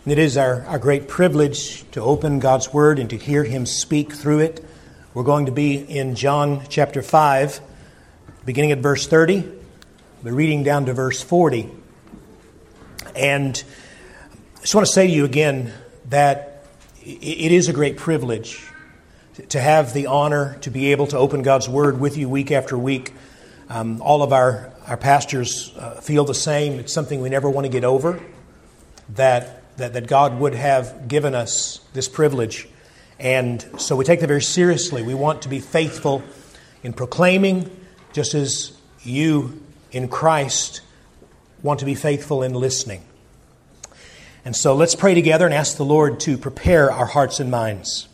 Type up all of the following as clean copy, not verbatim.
It is our great privilege to open God's Word and to hear Him speak through it. We're going to be in John chapter 5, beginning at verse 30, but reading down to verse 40. And I just want to say to you again that it is a great privilege to have the honor to be able to open God's Word with you week after week. All of our pastors feel the same. It's something we never want to get over, that God would have given us this privilege. And so we take that very seriously. We want to be faithful in proclaiming, just as you in Christ want to be faithful in listening. And so let's pray together and ask the Lord to prepare our hearts and minds.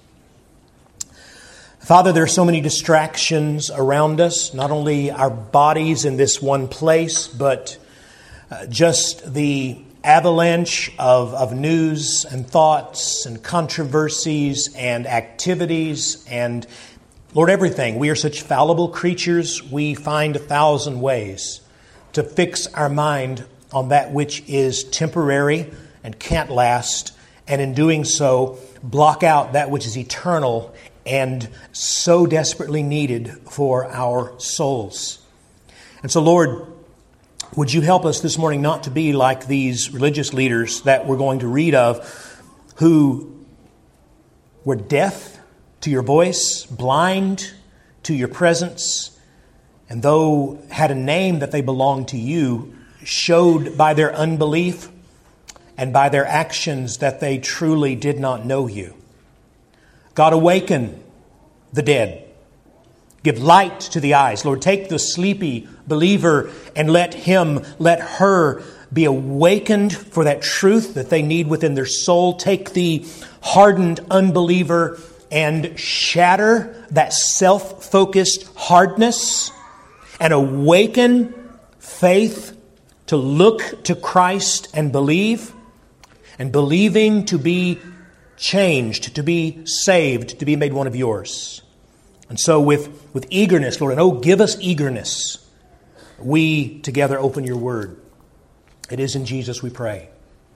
Father, there are so many distractions around us, not only our bodies in this one place, but just the avalanche of news and thoughts and controversies and activities and, Lord, everything. We are such fallible creatures, we find 1,000 ways to fix our mind on that which is temporary and can't last, and in doing so, block out that which is eternal and so desperately needed for our souls. And so, Lord, would you help us this morning not to be like these religious leaders that we're going to read of, who were deaf to your voice, blind to your presence, and though had a name that they belonged to you, showed by their unbelief and by their actions that they truly did not know you. God, awaken the dead. Give light to the eyes. Lord, take the sleepy believer and let her be awakened for that truth that they need within their soul. Take the hardened unbeliever and shatter that self-focused hardness and awaken faith to look to Christ and believe, and believing to be changed, to be saved, to be made one of yours. And so with eagerness, Lord, and oh, give us eagerness, we together open your word. It is in Jesus we pray.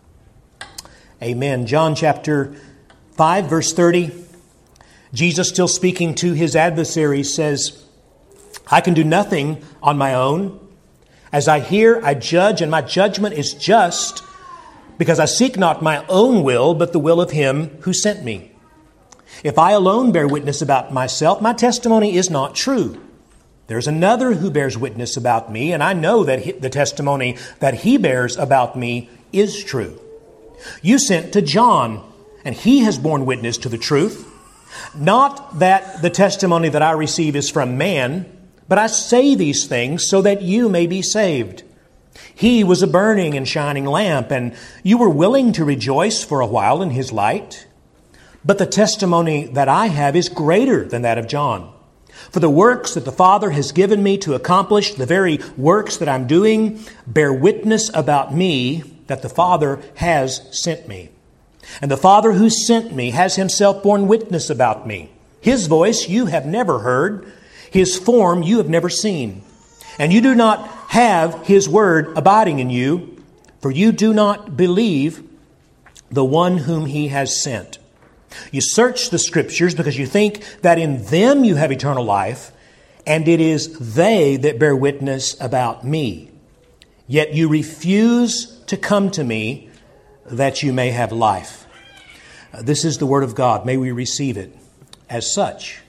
Amen. John chapter 5, verse 30. Jesus, still speaking to his adversaries, says, I can do nothing on my own. As I hear, I judge, and my judgment is just, because I seek not my own will, but the will of him who sent me. If I alone bear witness about myself, my testimony is not true. There's another who bears witness about me, and I know that the testimony that he bears about me is true. You sent to John, and he has borne witness to the truth. Not that the testimony that I receive is from man, but I say these things so that you may be saved. He was a burning and shining lamp, and you were willing to rejoice for a while in his light. But the testimony that I have is greater than that of John. For the works that the Father has given me to accomplish, the very works that I'm doing, bear witness about me that the Father has sent me. And the Father who sent me has himself borne witness about me. His voice you have never heard, his form you have never seen. And you do not have his word abiding in you, for you do not believe the one whom he has sent. You search the Scriptures because you think that in them you have eternal life, and it is they that bear witness about me. Yet you refuse to come to me that you may have life. This is the Word of God. May we receive it as such.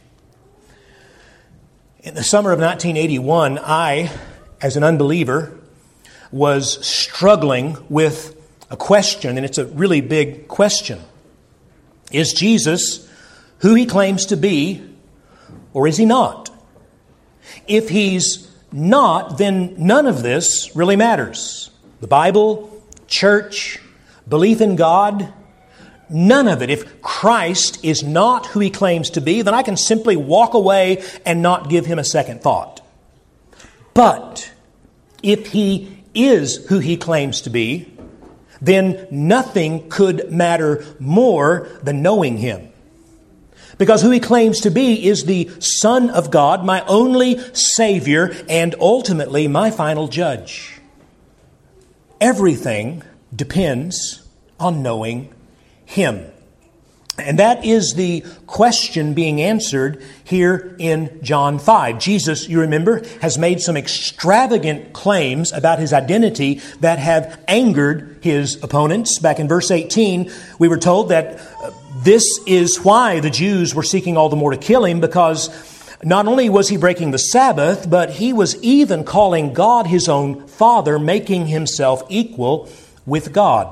In the summer of 1981, I, as an unbeliever, was struggling with a question, and it's a really big question. Is Jesus who he claims to be, or is he not? If he's not, then none of this really matters. The Bible, church, belief in God, none of it. If Christ is not who he claims to be, then I can simply walk away and not give him a second thought. But if he is who he claims to be, then nothing could matter more than knowing him. Because who he claims to be is the Son of God, my only Savior, and ultimately my final judge. Everything depends on knowing Him? And that is the question being answered here in John 5. Jesus, you remember, has made some extravagant claims about His identity that have angered His opponents. Back in verse 18, we were told that this is why the Jews were seeking all the more to kill Him, because not only was He breaking the Sabbath, but He was even calling God His own Father, making Himself equal with God.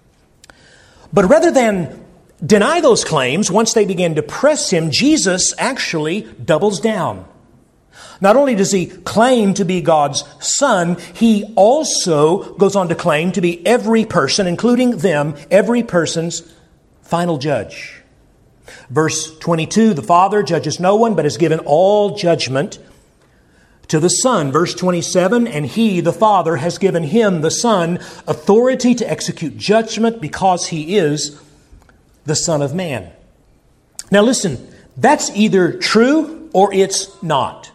But rather than deny those claims, once they begin to press Him, Jesus actually doubles down. Not only does He claim to be God's Son, He also goes on to claim to be every person, including them, every person's final judge. Verse 22, the Father judges no one, but has given all judgment to the Son. Verse 27, and He, the Father, has given Him, the Son, authority to execute judgment because He is the Son of Man. Now listen, that's either true or it's not.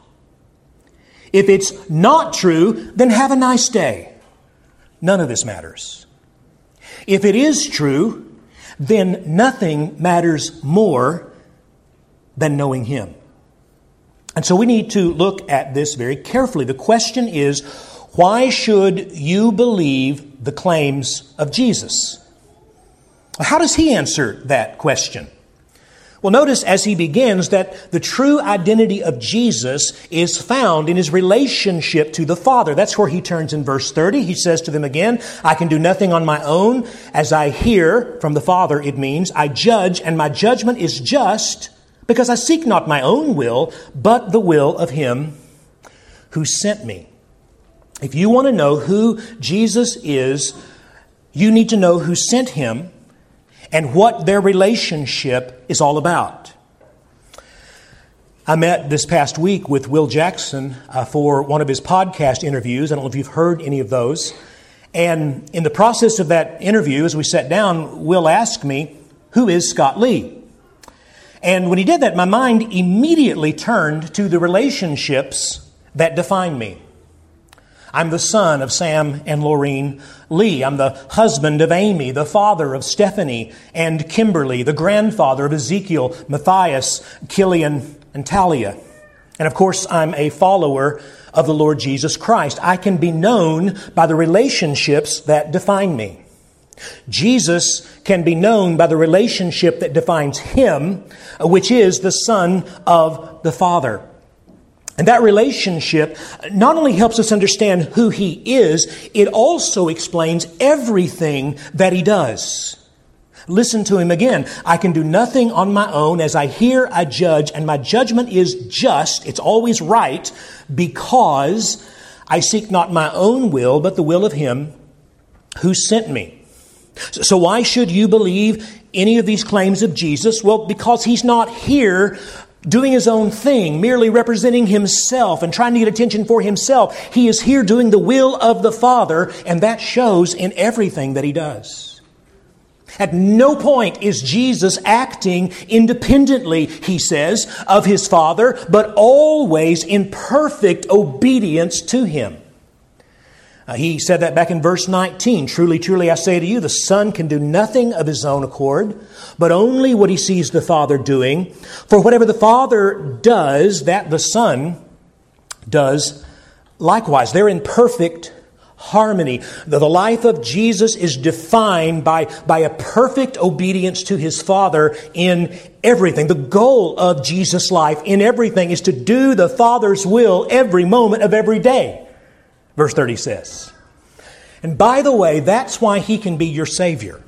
If it's not true, then have a nice day. None of this matters. If it is true, then nothing matters more than knowing Him. And so we need to look at this very carefully. The question is, why should you believe the claims of Jesus? How does He answer that question? Well, notice as He begins that the true identity of Jesus is found in His relationship to the Father. That's where He turns in verse 30. He says to them again, I can do nothing on my own. As I hear from the Father, it means I judge, and my judgment is just, because I seek not my own will, but the will of Him who sent me. If you want to know who Jesus is, you need to know who sent Him and what their relationship is all about. I met this past week with Will Jackson for one of his podcast interviews. I don't know if you've heard any of those. And in the process of that interview, as we sat down, Will asked me, who is Scott Lee? And when he did that, my mind immediately turned to the relationships that define me. I'm the son of Sam and Laureen Lee. I'm the husband of Amy, the father of Stephanie and Kimberly, the grandfather of Ezekiel, Matthias, Killian, and Talia. And of course, I'm a follower of the Lord Jesus Christ. I can be known by the relationships that define me. Jesus can be known by the relationship that defines Him, which is the Son of the Father. And that relationship not only helps us understand who He is, it also explains everything that He does. Listen to Him again. I can do nothing on my own. As I hear, I judge, and my judgment is just. It's always right, because I seek not my own will, but the will of Him who sent me. So why should you believe any of these claims of Jesus? Well, because He's not here doing His own thing, merely representing Himself and trying to get attention for Himself. He is here doing the will of the Father, and that shows in everything that He does. At no point is Jesus acting independently, he says, of His Father, but always in perfect obedience to Him. He said that back in verse 19. Truly, truly, I say to you, the Son can do nothing of His own accord, but only what He sees the Father doing. For whatever the Father does, that the Son does likewise. They're in perfect harmony. The life of Jesus is defined by a perfect obedience to His Father in everything. The goal of Jesus' life in everything is to do the Father's will every moment of every day. Verse 30 says. And by the way, that's why He can be your Savior.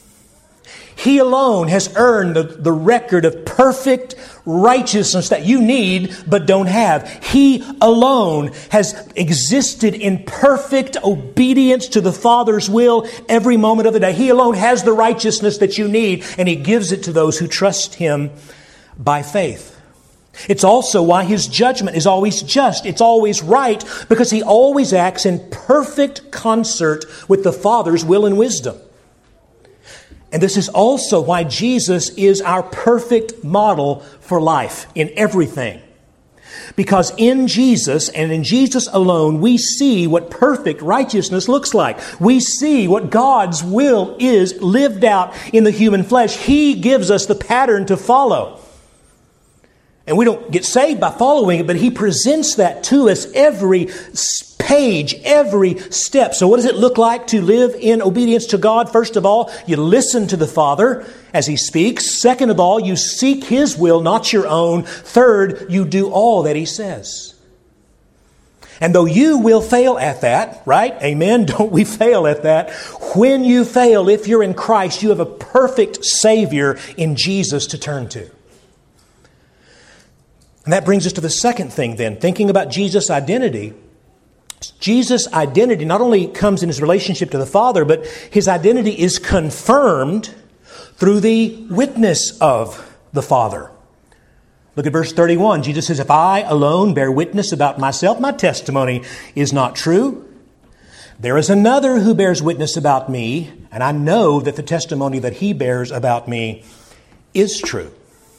He alone has earned the record of perfect righteousness that you need but don't have. He alone has existed in perfect obedience to the Father's will every moment of the day. He alone has the righteousness that you need, and He gives it to those who trust Him by faith. It's also why His judgment is always just. It's always right, because He always acts in perfect concert with the Father's will and wisdom. And this is also why Jesus is our perfect model for life in everything. Because in Jesus and in Jesus alone, we see what perfect righteousness looks like. We see what God's will is lived out in the human flesh. He gives us the pattern to follow. And we don't get saved by following it, but He presents that to us every page, every step. So what does it look like to live in obedience to God? First of all, you listen to the Father as He speaks. Second of all, you seek His will, not your own. Third, you do all that He says. And though you will fail at that, right? Amen? Don't we fail at that? When you fail, if you're in Christ, you have a perfect Savior in Jesus to turn to. And that brings us to the second thing then, thinking about Jesus' identity. Jesus' identity not only comes in His relationship to the Father, but His identity is confirmed through the witness of the Father. Look at verse 31. Jesus says, "If I alone bear witness about myself, my testimony is not true. There is another who bears witness about me, and I know that the testimony that he bears about me is true."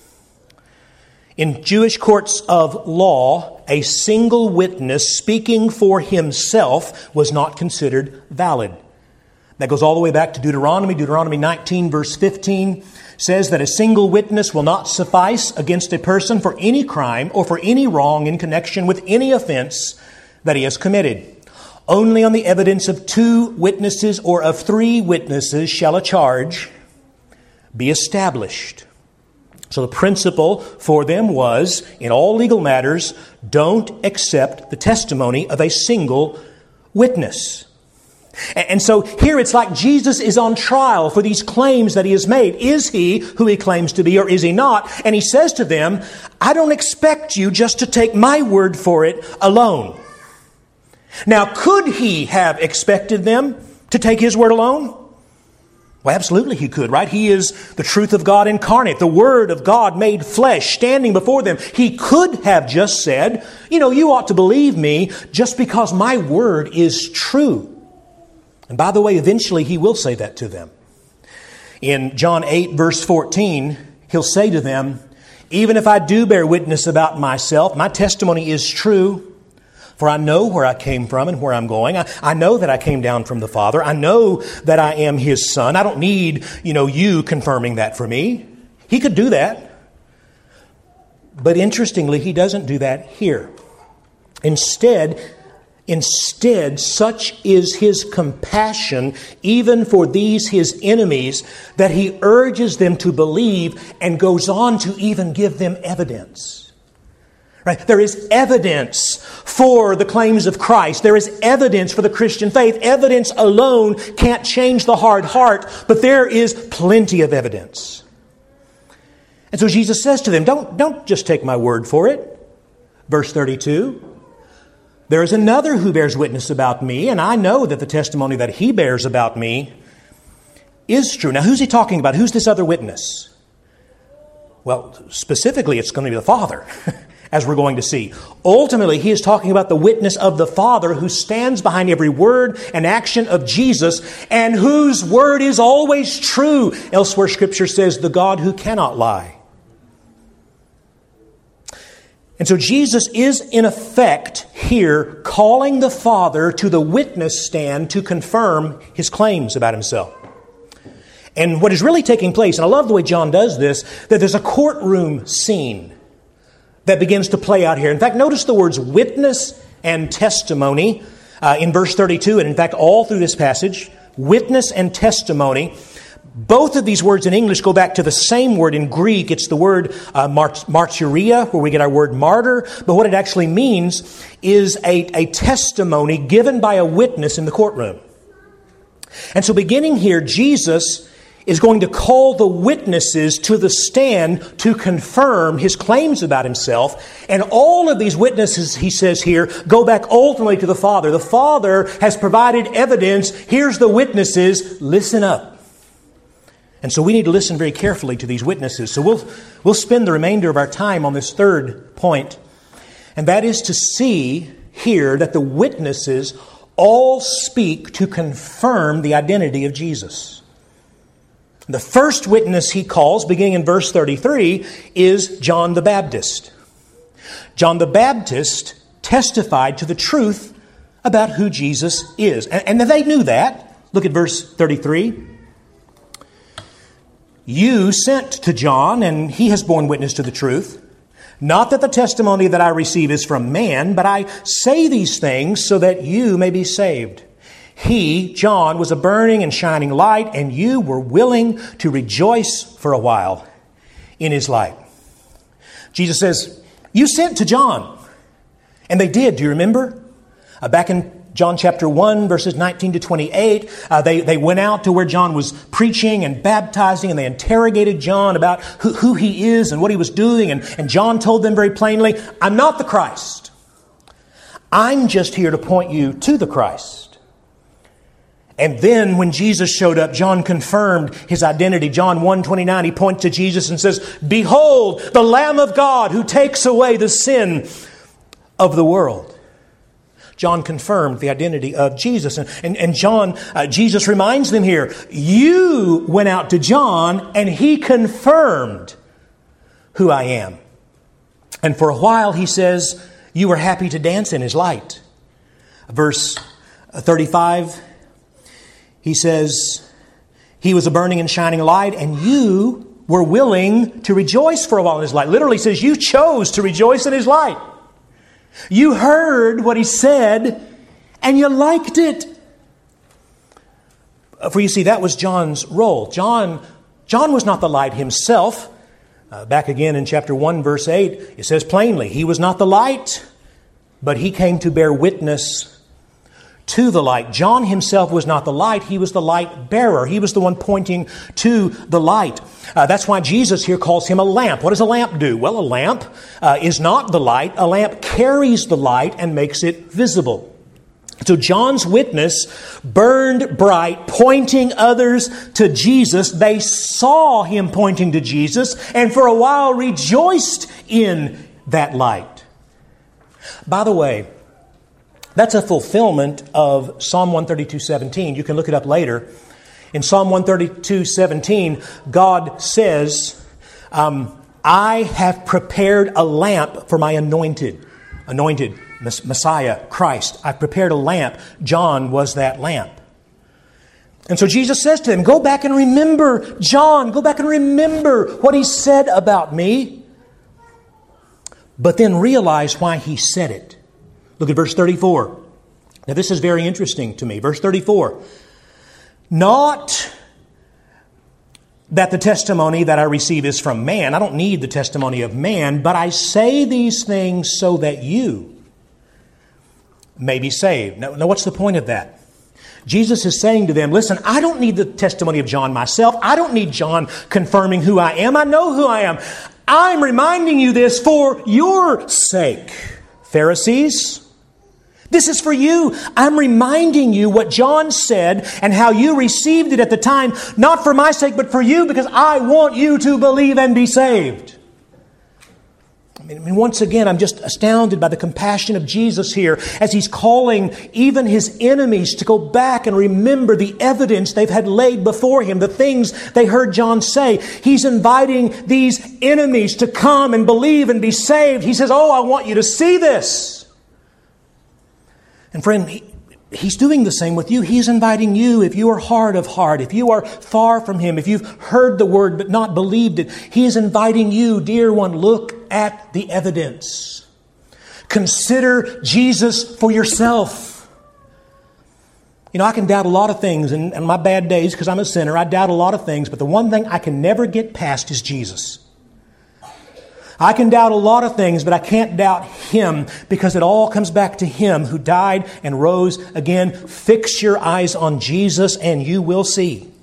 In Jewish courts of law, a single witness speaking for himself was not considered valid. That goes all the way back to Deuteronomy. Deuteronomy 19 verse 15 says that a single witness will not suffice against a person for any crime or for any wrong in connection with any offense that he has committed. Only on the evidence of 2 witnesses or of 3 witnesses shall a charge be established. So the principle for them was, in all legal matters, don't accept the testimony of a single witness. And so here it's like Jesus is on trial for these claims that He has made. Is He who He claims to be, or is He not? And He says to them, I don't expect you just to take my word for it alone. Now, could He have expected them to take His word alone? Well, absolutely He could, right? He is the truth of God incarnate, the Word of God made flesh, standing before them. He could have just said, you ought to believe me just because my word is true. And by the way, eventually He will say that to them. In John 8, verse 14, He'll say to them, even if I do bear witness about myself, my testimony is true. For I know where I came from and where I'm going. I know that I came down from the Father. I know that I am His Son. I don't need, you confirming that for me. He could do that. But interestingly, He doesn't do that here. Instead, such is His compassion, even for these His enemies, that He urges them to believe and goes on to even give them evidence. Right? There is evidence for the claims of Christ. There is evidence for the Christian faith. Evidence alone can't change the hard heart, but there is plenty of evidence. And so Jesus says to them, don't just take my word for it. Verse 32, there is another who bears witness about me, and I know that the testimony that he bears about me is true. Now, who's He talking about? Who's this other witness? Well, specifically, it's going to be the Father. As we're going to see. Ultimately, He is talking about the witness of the Father who stands behind every word and action of Jesus and whose word is always true. Elsewhere, Scripture says, the God who cannot lie. And so Jesus is, in effect, here calling the Father to the witness stand to confirm His claims about Himself. And what is really taking place, and I love the way John does this, that there's a courtroom scene that begins to play out here. In fact, notice the words witness and testimony in verse 32, and in fact, all through this passage, witness and testimony. Both of these words in English go back to the same word in Greek. It's the word martyria, where we get our word martyr. But what it actually means is a testimony given by a witness in the courtroom. And so beginning here, Jesus is going to call the witnesses to the stand to confirm His claims about Himself. And all of these witnesses, He says here, go back ultimately to the Father. The Father has provided evidence. Here's the witnesses. Listen up. And so we need to listen very carefully to these witnesses. So we'll spend the remainder of our time on this third point. And that is to see here that the witnesses all speak to confirm the identity of Jesus. The first witness He calls, beginning in verse 33, is John the Baptist. John the Baptist testified to the truth about who Jesus is. And they knew that. Look at verse 33. You sent to John, and he has borne witness to the truth. Not that the testimony that I receive is from man, but I say these things so that you may be saved. He, John, was a burning and shining light, and you were willing to rejoice for a while in his light. Jesus says, you sent to John. And they did, do you remember? Back in John chapter 1, verses 19 to 28, they went out to where John was preaching and baptizing, and they interrogated John about who he is and what he was doing. And John told them very plainly, I'm not the Christ. I'm just here to point you to the Christ. And then when Jesus showed up, John confirmed his identity. John 1:29, he points to Jesus and says, behold, the Lamb of God who takes away the sin of the world. John confirmed the identity of Jesus. And Jesus reminds them here, you went out to John and he confirmed who I am. And for a while, he says, you were happy to dance in his light. Verse 35, he says, he was a burning and shining light, and you were willing to rejoice for a while in his light. Literally says, you chose to rejoice in his light. You heard what he said, and you liked it. For you see, that was John's role. John was not the light himself. Back again in chapter 1, verse 8, it says plainly, he was not the light, but he came to bear witness to the light. John himself was not the light, he was the light bearer. He was the one pointing to the light. That's why Jesus here calls him a lamp. What does a lamp do? Well, a lamp is not the light. A lamp carries the light and makes it visible. So John's witness burned bright, pointing others to Jesus. They saw him pointing to Jesus, and for a while rejoiced in that light. By the way, that's a fulfillment of Psalm 132:17. You can look it up later. In Psalm 132:17, God says, I have prepared a lamp for my anointed Messiah, Christ. I've prepared a lamp. John was that lamp. And so Jesus says to him, go back and remember John. Go back and remember what he said about me. But then realize why he said it. Look at verse 34. Now this is very interesting to me. Verse 34. Not that the testimony that I receive is from man. I don't need the testimony of man, but I say these things so that you may be saved. Now what's the point of that? Jesus is saying to them, listen, I don't need the testimony of John myself. I don't need John confirming who I am. I know who I am. I'm reminding you this for your sake. Pharisees, this is for you. I'm reminding you what John said and how you received it at the time, not for my sake, but for you, because I want you to believe and be saved. I mean, once again, I'm just astounded by the compassion of Jesus here as he's calling even his enemies to go back and remember the evidence they've had laid before him, the things they heard John say. He's inviting these enemies to come and believe and be saved. He says, I want you to see this. And friend, he's doing the same with you. He's inviting you, if you are hard of heart, if you are far from him, if you've heard the word but not believed it, he is inviting you, dear one, look at the evidence. Consider Jesus for yourself. You know, I can doubt a lot of things, and my bad days, because I'm a sinner, I doubt a lot of things, but the one thing I can never get past is Jesus. I can doubt a lot of things, but I can't doubt him, because it all comes back to him who died and rose again. Fix your eyes on Jesus and you will see.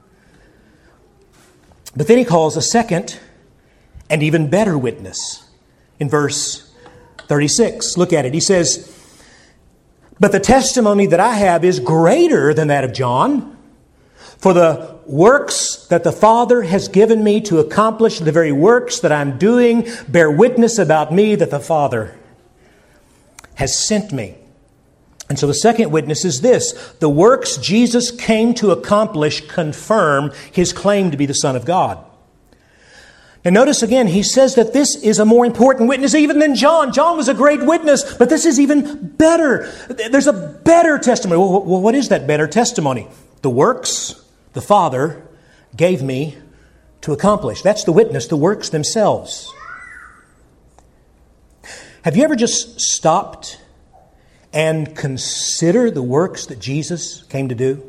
But then he calls a second and even better witness in verse 36. Look at it. He says, but the testimony that I have is greater than that of John. For the works that the Father has given me to accomplish, the very works that I'm doing, bear witness about me that the Father has sent me. And so the second witness is this. The works Jesus came to accomplish confirm his claim to be the Son of God. And notice again, he says that this is a more important witness even than John. John was a great witness, but this is even better. There's a better testimony. Well, what is that better testimony? The works the Father gave me to accomplish. That's the witness, the works themselves. Have you ever just stopped and consider the works that Jesus came to do?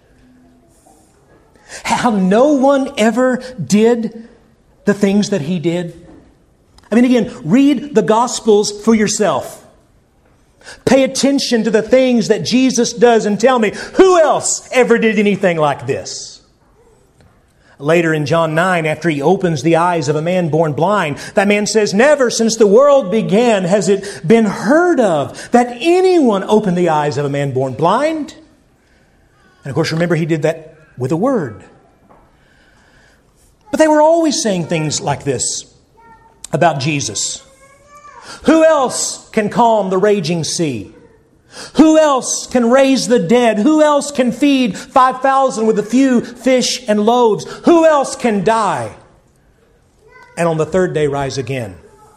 How no one ever did the things that He did. I mean, again, read the Gospels for yourself. Pay attention to the things that Jesus does and tell me, who else ever did anything like this? Later in John 9, after He opens the eyes of a man born blind, that man says, never since the world began has it been heard of that anyone opened the eyes of a man born blind. And of course, remember, He did that with a word. But they were always saying things like this about Jesus. Who else can calm the raging sea? Who else can raise the dead? Who else can feed 5,000 with a few fish and loaves? Who else can die and on the third day rise again?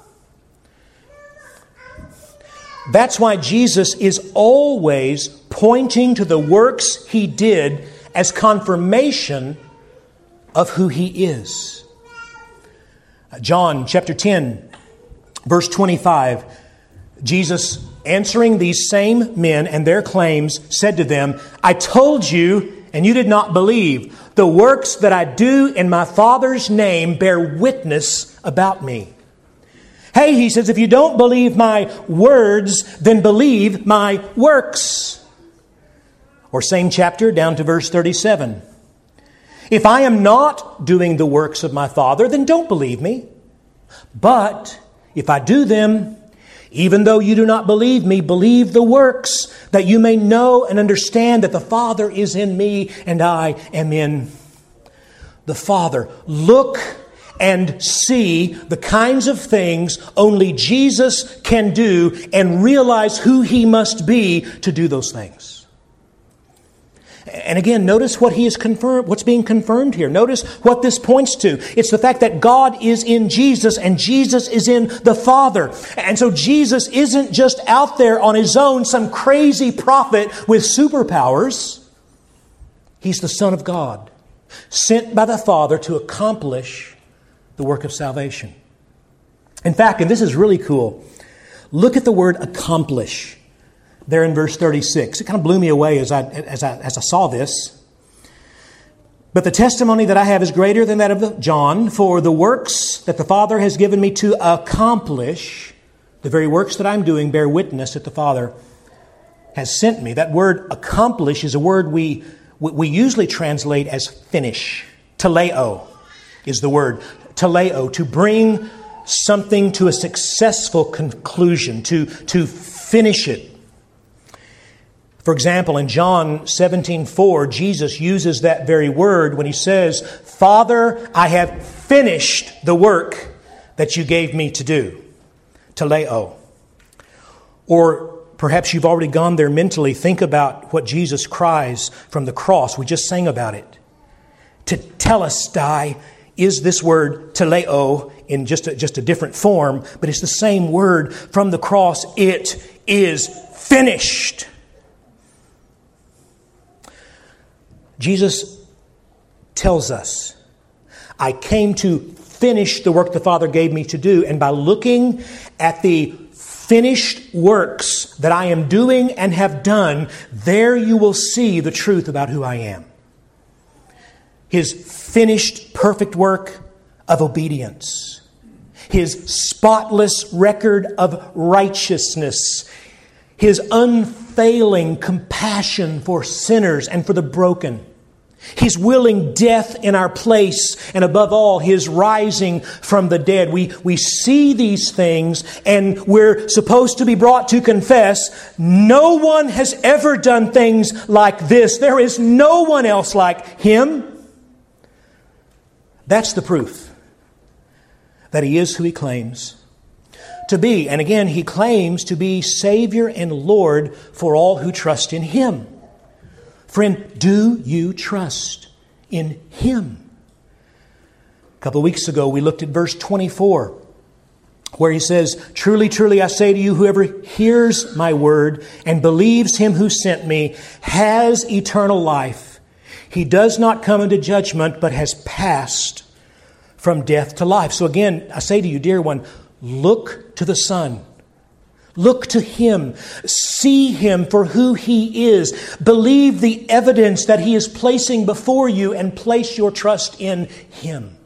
That's why Jesus is always pointing to the works He did as confirmation of who He is. John chapter 10, verse 25, Jesus, answering these same men and their claims, said to them, I told you, and you did not believe. The works that I do in my Father's name bear witness about me. Hey, He says, if you don't believe my words, then believe my works. Or same chapter, down to verse 37. If I am not doing the works of my Father, then don't believe me. But if I do them, even though you do not believe me, believe the works, that you may know and understand that the Father is in me and I am in the Father. Look and see the kinds of things only Jesus can do and realize who He must be to do those things. And again, notice what He is confirmed, what's being confirmed here. Notice what this points to. It's the fact that God is in Jesus and Jesus is in the Father. And so Jesus isn't just out there on His own, some crazy prophet with superpowers. He's the Son of God, sent by the Father to accomplish the work of salvation. In fact, and this is really cool, look at the word accomplish. There in verse 36. It kind of blew me away as I saw this. But the testimony that I have is greater than that of John, for the works that the Father has given me to accomplish, the very works that I'm doing, bear witness that the Father has sent me. That word accomplish is a word we usually translate as finish. Teleo is the word. Teleo, to bring something to a successful conclusion, to finish it. For example, in John 17:4, Jesus uses that very word when He says, Father, I have finished the work that you gave me to do. Teleo. Or perhaps you've already gone there mentally. Think about what Jesus cries from the cross. We just sang about it. Tetelestai is this word teleo in just a different form, but it's the same word from the cross. It is finished. Jesus tells us, I came to finish the work the Father gave me to do. And by looking at the finished works that I am doing and have done, there you will see the truth about who I am. His finished perfect work of obedience. His spotless record of righteousness. His unfailing compassion for sinners and for the broken. His willing death in our place, and above all, His rising from the dead. We see these things, and we're supposed to be brought to confess, no one has ever done things like this. There is no one else like Him. That's the proof that He is who He claims to be. And again, He claims to be Savior and Lord for all who trust in Him. Friend, do you trust in Him? A couple of weeks ago, we looked at verse 24, where he says, "Truly, truly, I say to you, whoever hears my word and believes him who sent me has eternal life. He does not come into judgment, but has passed from death to life." So again, I say to you, dear one, look to the Son. Look to Him. See Him for who He is. Believe the evidence that He is placing before you and place your trust in Him.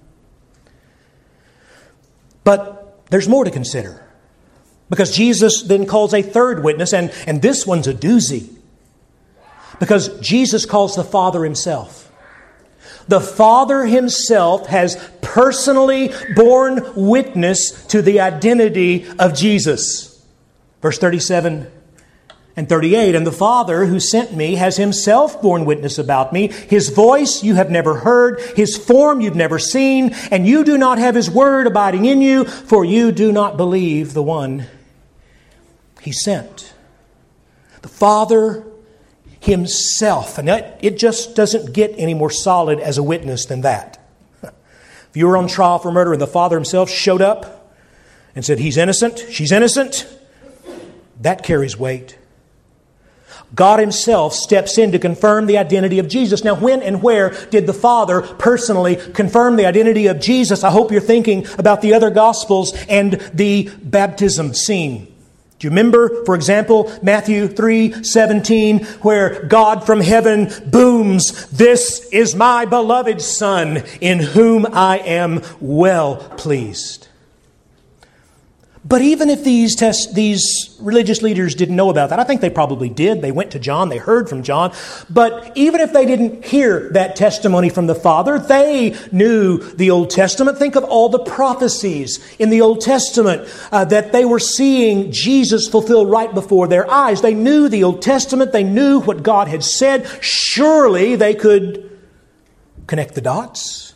But there's more to consider. Because Jesus then calls a third witness, and this one's a doozy. Because Jesus calls the Father Himself. The Father Himself has personally borne witness to the identity of Jesus. Verse 37 and 38, "And the Father who sent me has Himself borne witness about me. His voice you have never heard, His form you've never seen, and you do not have His word abiding in you, for you do not believe the one He sent." The Father Himself. And it just doesn't get any more solid as a witness than that. If you were on trial for murder and the Father Himself showed up and said, "He's innocent, she's innocent," that carries weight. God Himself steps in to confirm the identity of Jesus. Now, when and where did the Father personally confirm the identity of Jesus? I hope you're thinking about the other Gospels and the baptism scene. Do you remember, for example, Matthew 3:17, where God from heaven booms, "This is my beloved Son, in whom I am well pleased." But even if these religious leaders didn't know about that, I think they probably did. They went to John, they heard from John. But even if they didn't hear that testimony from the Father, they knew the Old Testament. Think of all the prophecies in the Old Testament that they were seeing Jesus fulfill right before their eyes. They knew the Old Testament. They knew what God had said. Surely they could connect the dots.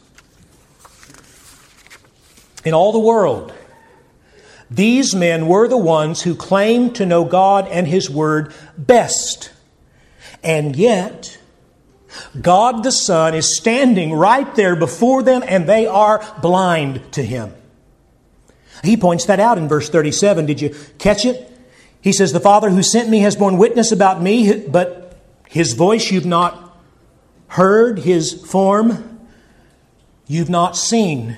In all the world, these men were the ones who claimed to know God and His Word best. And yet, God the Son is standing right there before them, and they are blind to Him. He points that out in verse 37. Did you catch it? He says, "The Father who sent me has borne witness about me, but His voice you've not heard, His form you've not seen."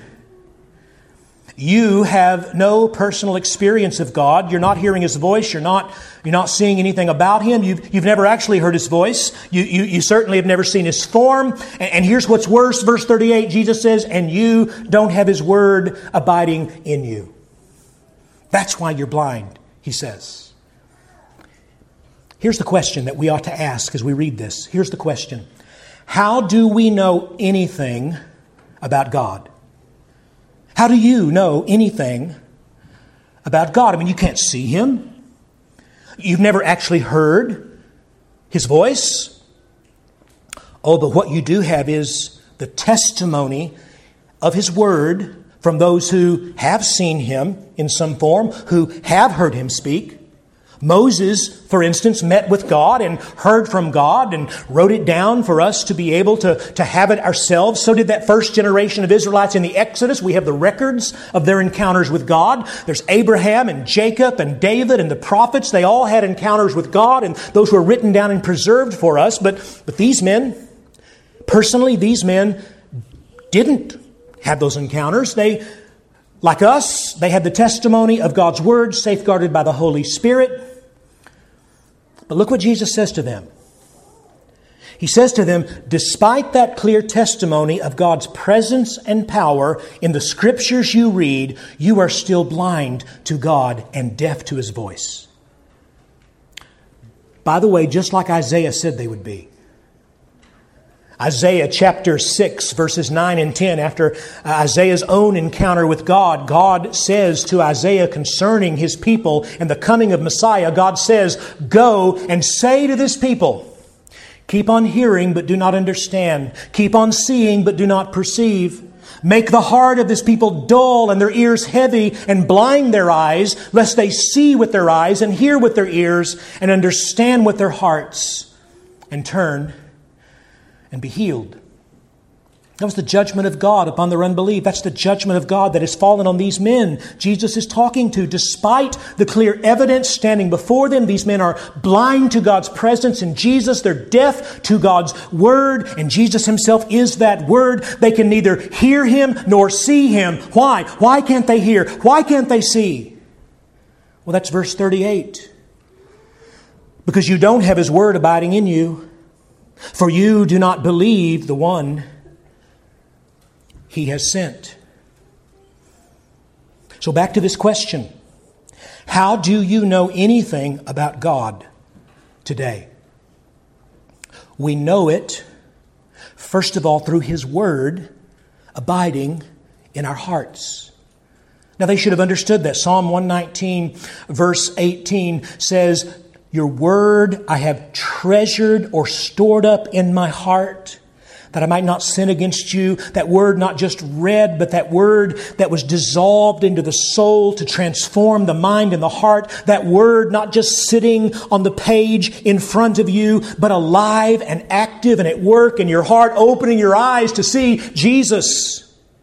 You have no personal experience of God. You're not hearing His voice. You're not seeing anything about Him. You've never actually heard His voice. You certainly have never seen His form. And here's what's worse. Verse 38, Jesus says, "And you don't have His word abiding in you." That's why you're blind, He says. Here's the question that we ought to ask as we read this. Here's the question. How do we know anything about God? How do you know anything about God? I mean, you can't see Him. You've never actually heard His voice. Oh, but what you do have is the testimony of His Word from those who have seen Him in some form, who have heard Him speak. Moses, for instance, met with God and heard from God and wrote it down for us to be able to have it ourselves. So did that first generation of Israelites in the Exodus. We have the records of their encounters with God. There's Abraham and Jacob and David and the prophets. They all had encounters with God, and those were written down and preserved for us. But these men, personally, these men didn't have those encounters. Like us, they had the testimony of God's Word safeguarded by the Holy Spirit. But look what Jesus says to them. He says to them, despite that clear testimony of God's presence and power in the Scriptures you read, you are still blind to God and deaf to His voice. By the way, just like Isaiah said they would be. Isaiah chapter 6, verses 9 and 10, after Isaiah's own encounter with God, God says to Isaiah concerning His people and the coming of Messiah, God says, "Go and say to this people, keep on hearing but do not understand. Keep on seeing but do not perceive. Make the heart of this people dull and their ears heavy, and blind their eyes, lest they see with their eyes and hear with their ears and understand with their hearts and turn and be healed." That was the judgment of God upon their unbelief. That's the judgment of God that has fallen on these men Jesus is talking to. Despite the clear evidence standing before them, these men are blind to God's presence in Jesus. They're deaf to God's Word, and Jesus Himself is that Word. They can neither hear Him nor see Him. Why? Why can't they hear? Why can't they see? Well, that's verse 38. Because you don't have His Word abiding in you, for you do not believe the one He has sent. So back to this question. How do you know anything about God today? We know it, first of all, through His Word abiding in our hearts. Now they should have understood that. Psalm 119 verse 18 says, Your Word I have treasured or stored up in my heart, that I might not sin against you. That Word not just read, but that Word that was dissolved into the soul to transform the mind and the heart. That Word not just sitting on the page in front of you, but alive and active and at work in your heart, opening your eyes to see Jesus.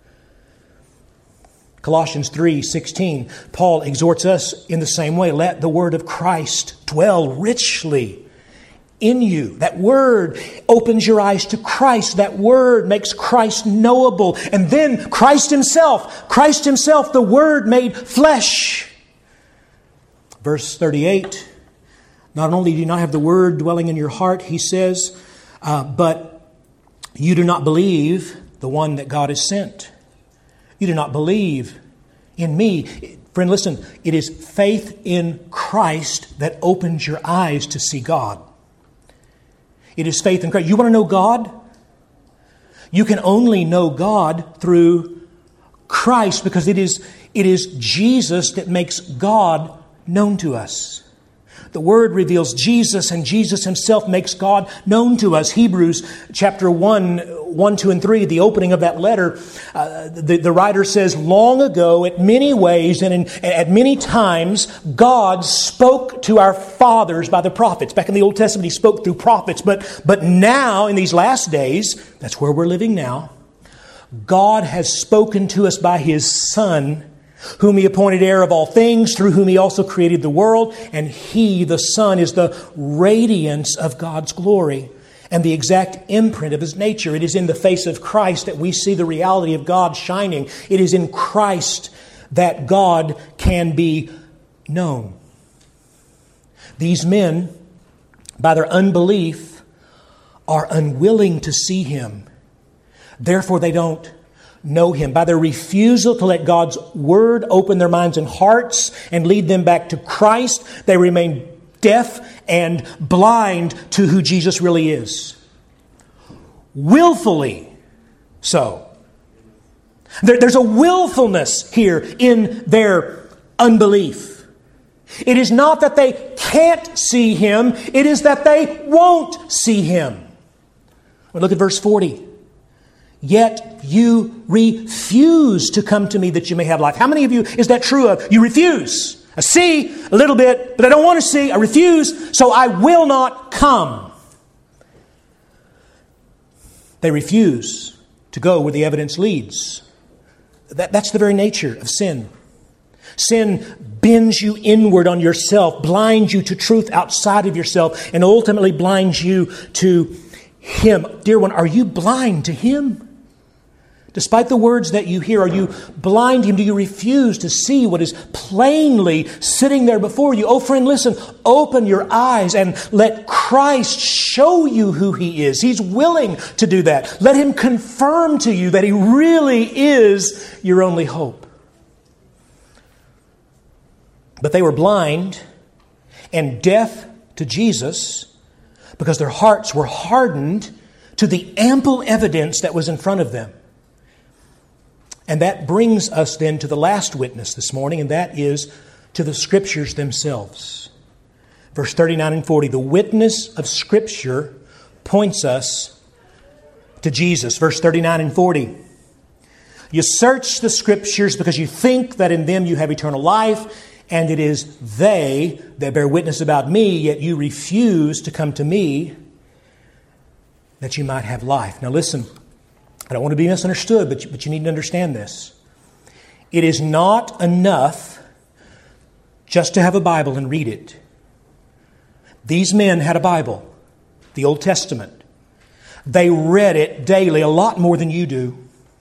Colossians 3:16, Paul exhorts us in the same way. Let the Word of Christ dwell richly in you. That Word opens your eyes to Christ. That Word makes Christ knowable. And then Christ Himself, the Word made flesh. Verse 38, not only do you not have the Word dwelling in your heart, he says, but you do not believe the one that God has sent. You do not believe in me. Friend, listen, it is faith in Christ that opens your eyes to see God. It is faith in Christ. You want to know God? You can only know God through Christ, because it is Jesus that makes God known to us. The Word reveals Jesus, and Jesus Himself makes God known to us. Hebrews chapter 1, 2, and 3, the opening of that letter, the writer says, long ago, at many ways and at many times, God spoke to our fathers by the prophets. Back in the Old Testament, He spoke through prophets. But now, in these last days, that's where we're living now, God has spoken to us by His Son, whom He appointed heir of all things, through whom He also created the world. And He, the Son, is the radiance of God's glory and the exact imprint of His nature. It is in the face of Christ that we see the reality of God shining. It is in Christ that God can be known. These men, by their unbelief, are unwilling to see Him. Therefore, they don't know Him. By their refusal to let God's Word open their minds and hearts and lead them back to Christ, they remain deaf and blind to who Jesus really is. Willfully so. There's a willfulness here in their unbelief. It is not that they can't see Him, it is that they won't see Him. Well, look at verse 40. Yet you refuse to come to me that you may have life. How many of you is that true of? You refuse. I see a little bit, but I don't want to see. I refuse, so I will not come. They refuse to go where the evidence leads. That's the very nature of sin. Sin bends you inward on yourself, blinds you to truth outside of yourself, and ultimately blinds you to Him. Dear one, are you blind to Him? Despite the words that you hear, are you blind to Him? Do you refuse to see what is plainly sitting there before you? Oh, friend, listen, open your eyes and let Christ show you who He is. He's willing to do that. Let Him confirm to you that He really is your only hope. But they were blind and deaf to Jesus because their hearts were hardened to the ample evidence that was in front of them. And that brings us then to the last witness this morning, and that is to the Scriptures themselves. Verse 39 and 40, the witness of Scripture points us to Jesus. Verse 39 and 40, you search the Scriptures because you think that in them you have eternal life, and it is they that bear witness about me, yet you refuse to come to me that you might have life. Now listen, I don't want to be misunderstood, but you need to understand this. It is not enough just to have a Bible and read it. These men had a Bible, the Old Testament. They read it daily, a lot more than you do.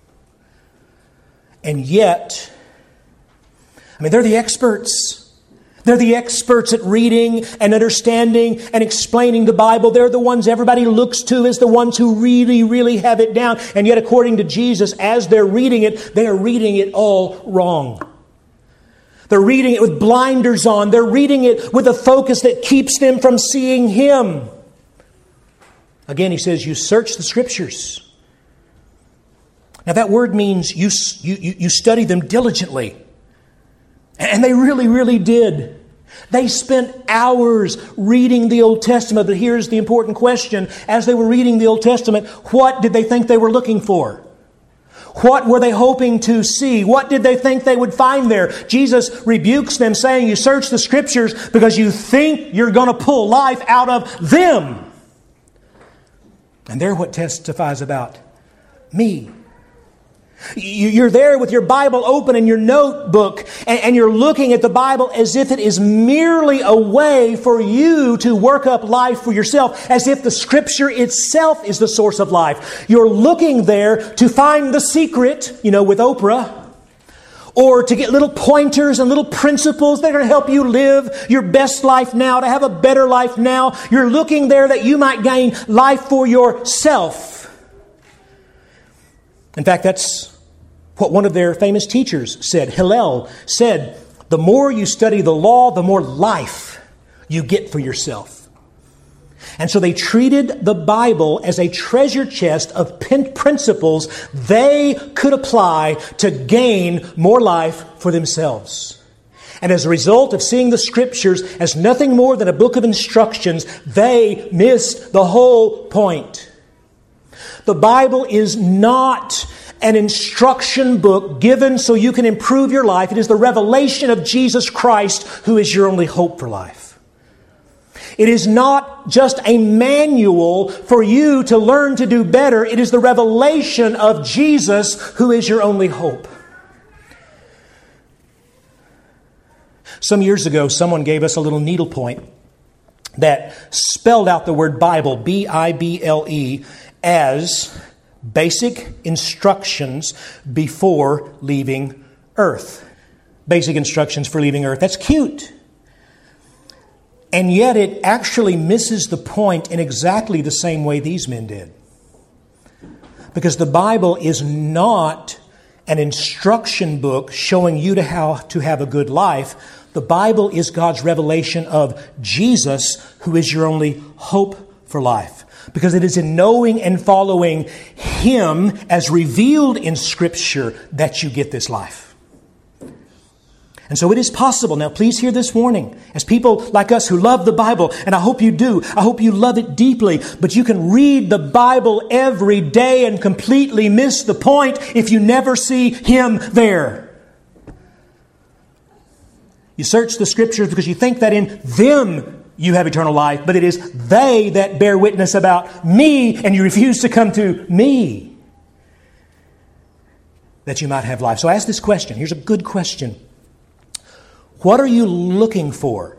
And yet, they're the experts. They're the experts at reading and understanding and explaining the Bible. They're the ones everybody looks to as the ones who really, really have it down. And yet, according to Jesus, as they're reading it, they are reading it all wrong. They're reading it with blinders on. They're reading it with a focus that keeps them from seeing Him. Again, he says, you search the Scriptures. Now, that word means you study them diligently. And they really, really did. They spent hours reading the Old Testament. But here's the important question. As they were reading the Old Testament, what did they think they were looking for? What were they hoping to see? What did they think they would find there? Jesus rebukes them saying, you search the Scriptures because you think you're going to pull life out of them. And they're what testifies about me. You're there with your Bible open in your notebook, and you're looking at the Bible as if it is merely a way for you to work up life for yourself, as if the Scripture itself is the source of life. You're looking there to find the secret, with Oprah, or to get little pointers and little principles that are going to help you live your best life now, to have a better life now. You're looking there that you might gain life for yourself. In fact, that's what one of their famous teachers said. Hillel said, the more you study the law, the more life you get for yourself. And so they treated the Bible as a treasure chest of principles they could apply to gain more life for themselves. And as a result of seeing the Scriptures as nothing more than a book of instructions, they missed the whole point. The Bible is not an instruction book given so you can improve your life. It is the revelation of Jesus Christ, who is your only hope for life. It is not just a manual for you to learn to do better. It is the revelation of Jesus, who is your only hope. Some years ago, someone gave us a little needlepoint that spelled out the word Bible, B-I-B-L-E, as basic instructions before leaving earth. Basic instructions for leaving earth. That's cute. And yet it actually misses the point in exactly the same way these men did. Because the Bible is not an instruction book showing you how to have a good life. The Bible is God's revelation of Jesus, who is your only hope for life. Because it is in knowing and following Him as revealed in Scripture that you get this life. And so it is possible. Now please hear this warning. As people like us who love the Bible, and I hope you do, I hope you love it deeply, but you can read the Bible every day and completely miss the point if you never see Him there. You search the Scriptures because you think that in them you have eternal life, but it is they that bear witness about me, and you refuse to come to me that you might have life. So ask this question. Here's a good question. What are you looking for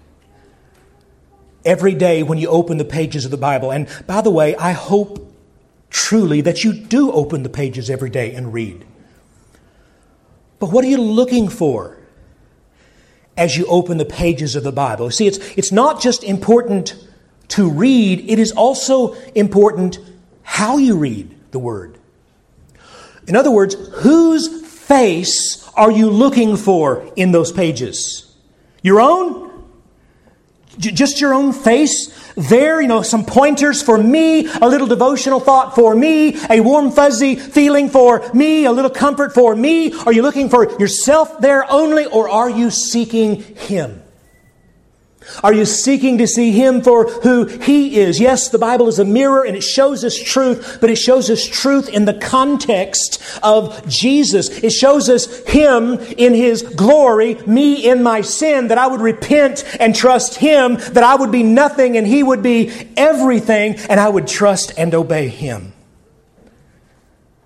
every day when you open the pages of the Bible? And by the way, I hope truly that you do open the pages every day and read. But what are you looking for as you open the pages of the Bible? See, it's not just important to read, it is also important how you read the Word. In other words, whose face are you looking for in those pages? Your own? Just your own face? There, some pointers for me, a little devotional thought for me, a warm fuzzy feeling for me, a little comfort for me. Are you looking for yourself there only, or are you seeking Him? Are you seeking to see Him for who He is? Yes, the Bible is a mirror and it shows us truth, but it shows us truth in the context of Jesus. It shows us Him in His glory, me in my sin, that I would repent and trust Him, that I would be nothing and He would be everything, and I would trust and obey Him.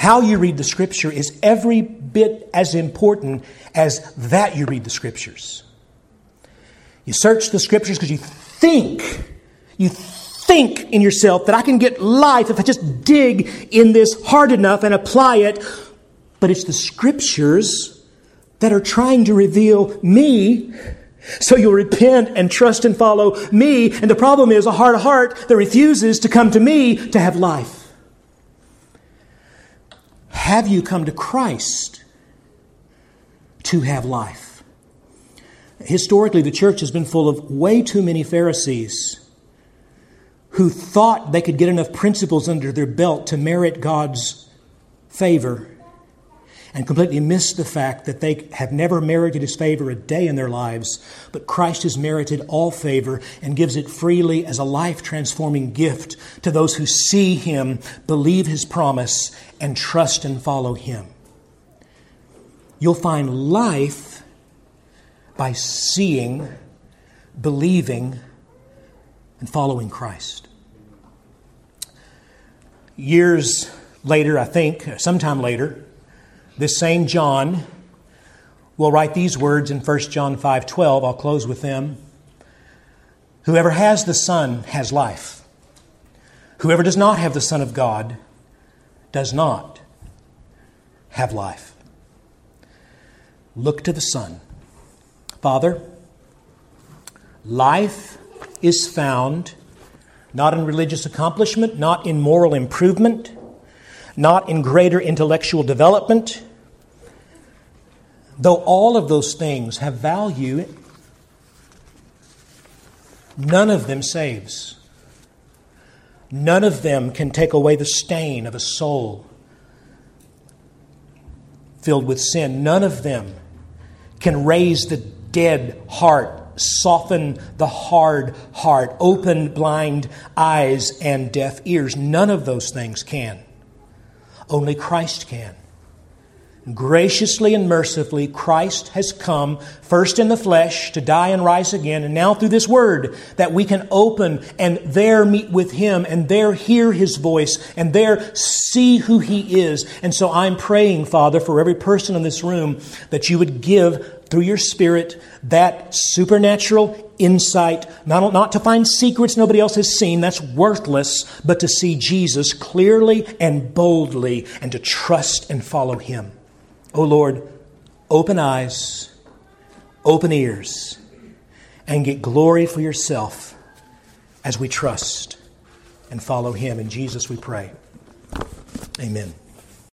How you read the Scripture is every bit as important as that you read the Scriptures. You search the Scriptures because you think in yourself that I can get life if I just dig in this hard enough and apply it. But it's the Scriptures that are trying to reveal me, so you'll repent and trust and follow me. And the problem is a hard heart that refuses to come to me to have life. Have you come to Christ to have life? Historically, the church has been full of way too many Pharisees who thought they could get enough principles under their belt to merit God's favor and completely missed the fact that they have never merited His favor a day in their lives, but Christ has merited all favor and gives it freely as a life-transforming gift to those who see Him, believe His promise, and trust and follow Him. You'll find life by seeing, believing, and following Christ. Years later, I think, sometime later, this same John will write these words in 1 John 5:12. I'll close with them. Whoever has the Son has life. Whoever does not have the Son of God does not have life. Look to the Son. Father, life is found not in religious accomplishment, not in moral improvement, not in greater intellectual development. Though all of those things have value, none of them saves. None of them can take away the stain of a soul filled with sin. None of them can raise the dead heart, soften the hard heart, open blind eyes and deaf ears. None of those things can. Only Christ can. Graciously and mercifully, Christ has come first in the flesh to die and rise again, and now through this Word that we can open and there meet with Him and there hear His voice and there see who He is. And so I'm praying, Father, for every person in this room that You would give through Your Spirit that supernatural insight, not to find secrets nobody else has seen, that's worthless, but to see Jesus clearly and boldly and to trust and follow Him. Oh Lord, open eyes, open ears, and get glory for Yourself as we trust and follow Him. In Jesus we pray. Amen.